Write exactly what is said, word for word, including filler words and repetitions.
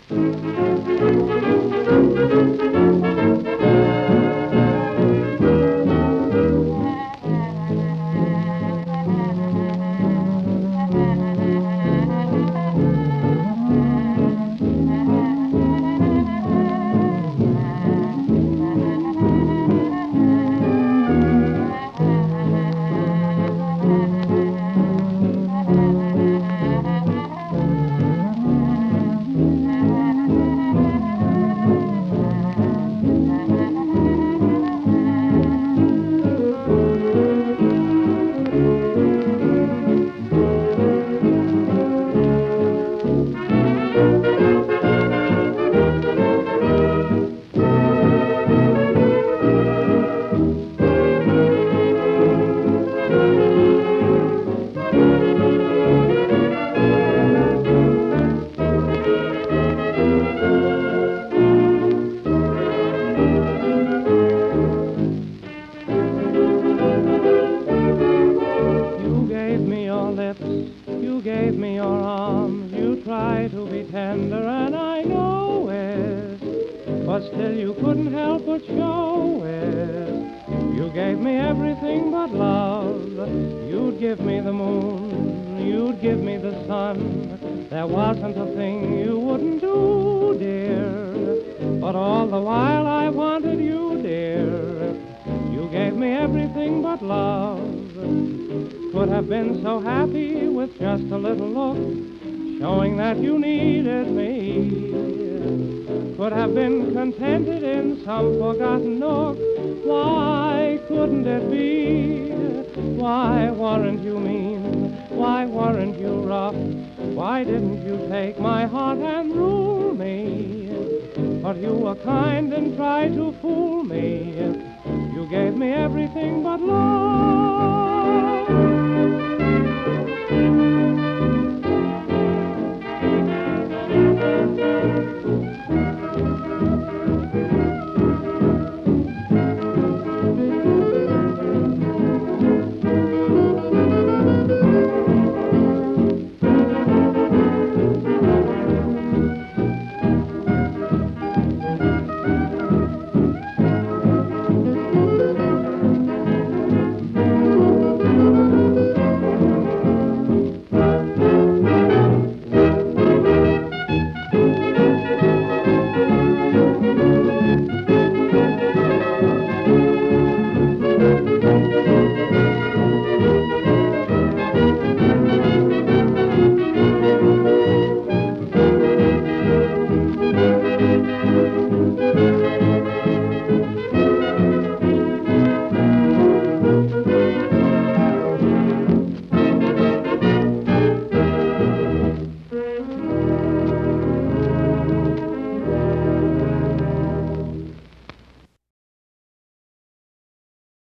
You gave me your arms, you tried to be tender, and I know it, but still you couldn't help but show it. You gave me everything but love. You'd give me the moon, you'd give me the sun. There wasn't a thing you wouldn't do, dear, but all the while I wanted you, dear. You gave me everything but love. Could have been so happy with just a little look, showing that you needed me. Could have been contented in some forgotten nook. Why couldn't it be? Why weren't you mean? Why weren't you rough? Why didn't you take my heart and rule me? But you were kind and tried to fool me. You gave me everything but love.